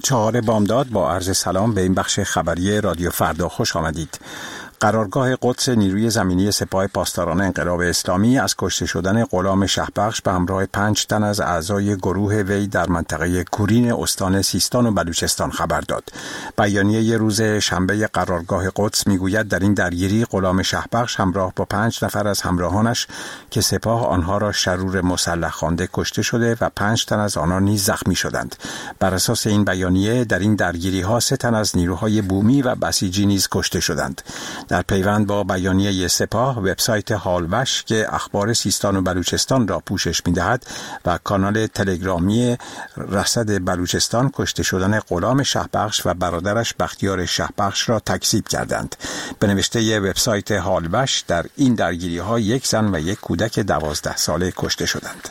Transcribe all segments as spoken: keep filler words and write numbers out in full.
چهار بامداد با عرض سلام به این بخش خبری رادیو فردا خوش آمدید. قرارگاه قدس نیروی زمینی سپاه پاسداران انقلاب اسلامی از کشته شدن غلام شهبخش به همراه پنج تن از اعضای گروه وی در منطقه کورین استان سیستان و بلوچستان خبر داد. بیانیه روز شنبه قرارگاه قدس میگوید در این درگیری غلام شهبخش همراه با پنج نفر از همراهانش که سپاه آنها را شرور مسلح خوانده کشته شده و پنج تن از آنها نیز زخمی شدند. بر اساس این بیانیه در این درگیری ها سه تن از نیروهای بومی و بسیجی نیز کشته شدند. در پیوند با بیانیه سپاه، وبسایت حالوش که اخبار سیستان و بلوچستان را پوشش می‌دهد و کانال تلگرامی رصد بلوچستان کشته شدن غلام شهبخش و برادرش بختیار شهبخش را تکذیب کردند. به نوشته وبسایت حالوش در این درگیری‌ها یک زن و یک کودک دوازده ساله کشته شدند.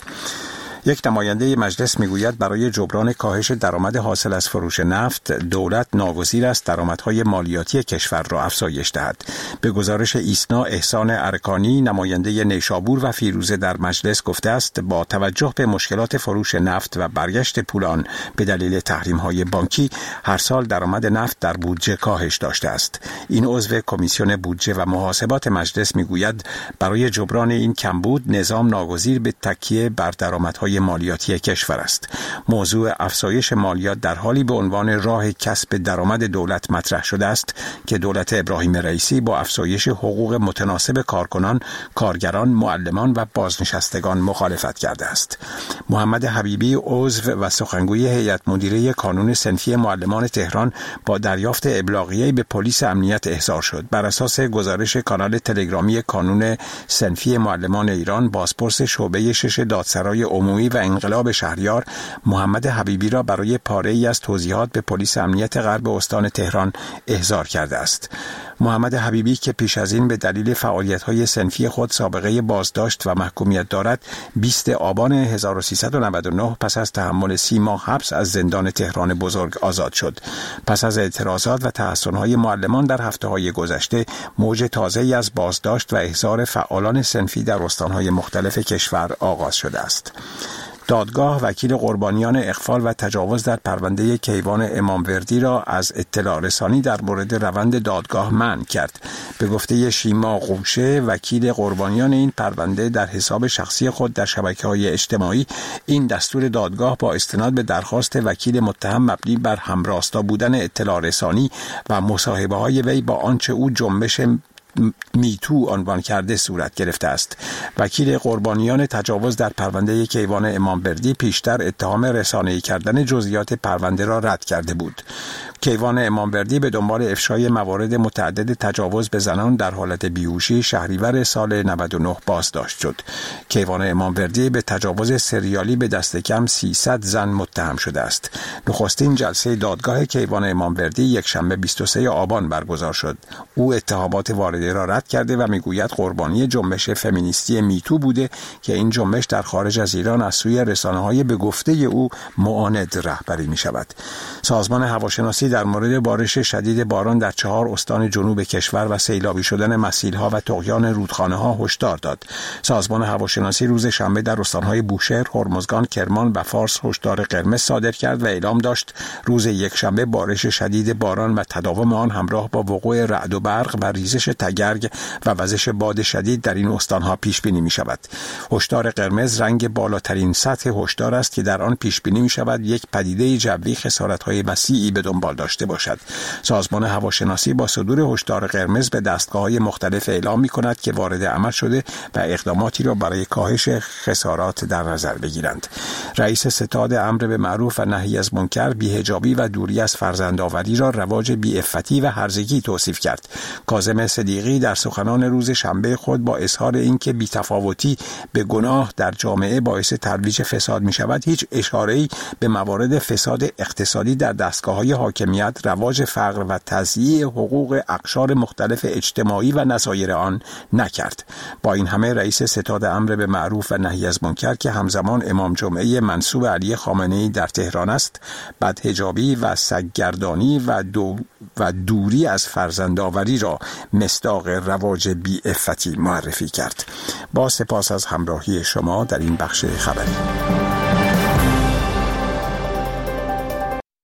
یک نماینده مجلس میگوید برای جبران کاهش درآمد حاصل از فروش نفت دولت ناگزیر است درآمدهای مالیاتی کشور را افزایش دهد. به گزارش ایسنا احسان ارکانی نماینده نیشابور و فیروزه در مجلس گفته است با توجه به مشکلات فروش نفت و برگشت پولان به دلیل تحریم‌های بانکی هر سال درآمد نفت در بودجه کاهش داشته است. این عضو کمیسیون بودجه و محاسبات مجلس میگوید برای جبران این کمبود نظام ناگزیر به تکیه بر درآمدهای مالیاتی کشور است. موضوع افزایش مالیات در حالی به عنوان راه کسب درآمد دولت مطرح شده است که دولت ابراهیم رئیسی با افزایش حقوق متناسب کارکنان، کارگران، معلمان و بازنشستگان مخالفت کرده است. محمد حبیبی عضو و سخنگوی هیئت مدیره کانون صنفی معلمان تهران با دریافت ابلاغیه به پلیس امنیت احضار شد. بر اساس گزارش کانال تلگرامی کانون صنفی معلمان ایران، بازپرس شعبه شش دادسرای عمومی و انقلاب شهریار محمد حبیبی را برای پاره‌ای از توضیحات به پلیس امنیت غرب استان تهران احضار کرده است. محمد حبیبی که پیش از این به دلیل فعالیت‌های صنفی خود سابقه بازداشت و محکومیت دارد، بیست آبان هزار و سیصد و نود و نه پس از تحمل سی ماه حبس از زندان تهران بزرگ آزاد شد. پس از اعتراضات و تحصن‌های معلمان در هفته‌های گذشته، موج تازه‌ای از بازداشت و احضار فعالان صنفی در استان‌های مختلف کشور آغاز شده است. دادگاه وکیل قربانیان اغفال و تجاوز در پرونده کیوان اماموردی را از اطلاع رسانی در مورد روند دادگاه منع کرد. به گفته شیما قوشه، وکیل قربانیان این پرونده در حساب شخصی خود در شبکه‌های اجتماعی این دستور دادگاه با استناد به درخواست وکیل متهم مبنی بر همراستا بودن اطلاع رسانی و مصاحبه‌های وی با آنچه او جنبش میتو عنوان کرده صورت گرفته است. وکیل قربانیان تجاوز در پرونده کیوان اماموردی پیشتر اتهام رسانه‌ای کردن جزئیات پرونده را رد کرده بود. کیوان اماموردی به دنبال افشای موارد متعدد تجاوز به زنان در حالت بیهوشی شهریور سال نود و نه بازداشت شد. کیوان اماموردی به تجاوز سریالی به دست کم سیصد زن متهم شده است. نخستین جلسه دادگاه کیوان اماموردی یکشنبه بیست و سوم آبان برگزار شد. او اتهامات وارده را رد کرده و میگوید قربانی جنبش فمینیستی میتو بوده که این جنبش در خارج از ایران از سوی رسانه‌های به گفته او معاند رهبری می‌شود. سازمان هواشناسی در مورد بارش شدید باران در چهار استان جنوب کشور و سیلابی شدن مسیل‌ها و طغیان رودخانه‌ها هشدار داد. سازمان هواشناسی روز شنبه در استان‌های بوشهر، هرمزگان، کرمان و فارس هشدار قرمز صادر کرد و اعلام داشت روز یکشنبه بارش شدید باران و تداوم آن همراه با وقوع رعد و برق و ریزش تگرگ و وزش باد شدید در این استان‌ها پیش بینی می‌شود. هشدار قرمز رنگ بالاترین سطح هشدار است که در آن پیش بینی می‌شود یک پدیده جوی خسارت‌های وسیعی به دنبال داشته باشد. سازمان هواشناسی با صدور هشدار قرمز به دستگاه‌های مختلف اعلام می‌کند که وارد عمل شده و اقداماتی را برای کاهش خسارات در نظر بگیرند. رئیس ستاد امر به معروف و نهی از منکر بی‌حجابی و دوری از فرزندآوری را رواج بی‌عفتی و هرزگی توصیف کرد. کاظم صدیقی در سخنان روز شنبه خود با اظهار اینکه بی‌تفاوتی به گناه در جامعه باعث ترویج فساد می‌شود، هیچ اشاره‌ای به موارد فساد اقتصادی در دستگاه‌های حاکمیت، رواج فقر و تضییع حقوق اقشار مختلف اجتماعی و نظایر آن نکرد. با این همه رئیس ستاد امر به معروف و نهی از منکر که همزمان امام جمعه منصوب علی خامنه‌ای در تهران است، بدحجابی و سگگردانی و دو و دوری از فرزندآوری را مصداق رواج بی‌عفتی معرفی کرد. با سپاس از همراهی شما در این بخش خبری.